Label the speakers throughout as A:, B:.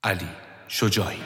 A: Ali Şocai.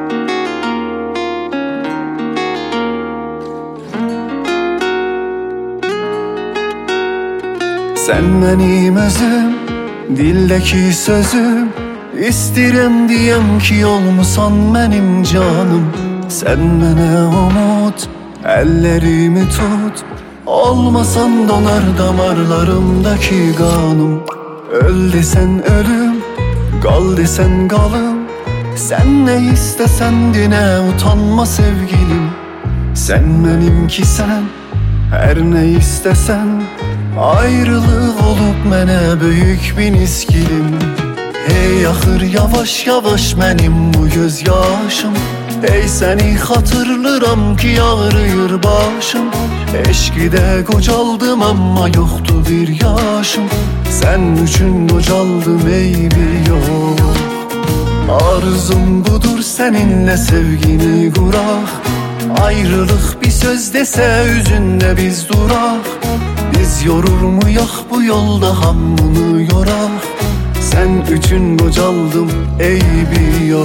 B: Sen benim özüm, dildeki sözüm. İstirem diyem ki olmusan benim canım. Sen bana umut, ellerimi tut. Olmasan donar damarlarımdaki kanım. Öl desen ölüm, kal desen kalım. Sen ne istesen dine utanma sevgilim. Sen benimki sen, her ne istesen. Ayrılık olup mene büyük bir iskilim. Hey axır yavaş yavaş benim bu göz yaşım. Hey seni hatırlıram ki ağrıyır başım. Eşkide kocaldım ama yoktu bir yaşım. Sen üçün kocaldım ey bir yok. Arzum budur seninle sevgini kurak. Ayrılık bir söz dese üzünde biz durak. Biz yorur muyak bu yolda hammını yorak. Sen üçün kocaldım ey bir yok.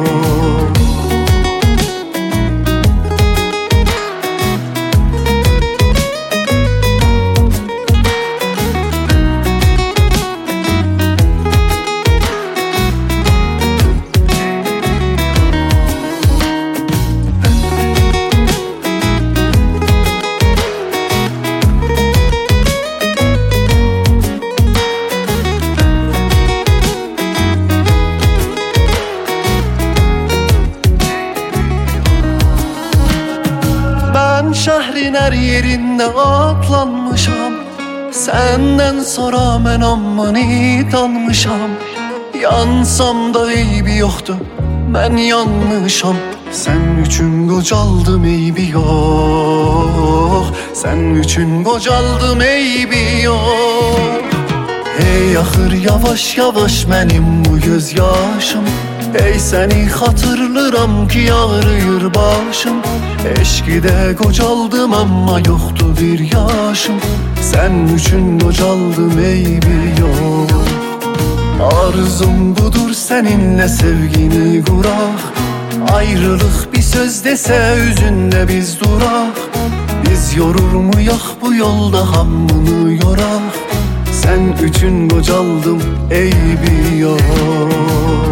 B: Şehrin her yerinde atlanmışam. Senden sonra ben ammani dalmışam. Yansam da eybi yoktu, ben yanmışam. Sen üçün kocaldım eybi yok. Sen üçün kocaldım eybi yok. Hey axır yavaş yavaş benim bu göz yaşım. Hey seni hatırlıram ki ağrıyır başım. Eşkide kocaldım ama yoktu bir yaşım. Sen üçün kocaldım ey bir yok. Arzum budur seninle sevgini kurak. Ayrılık bir söz dese üzünde biz durak. Biz yorur muyak bu yolda hammını yorak. Sen üçün kocaldım ey bir yok.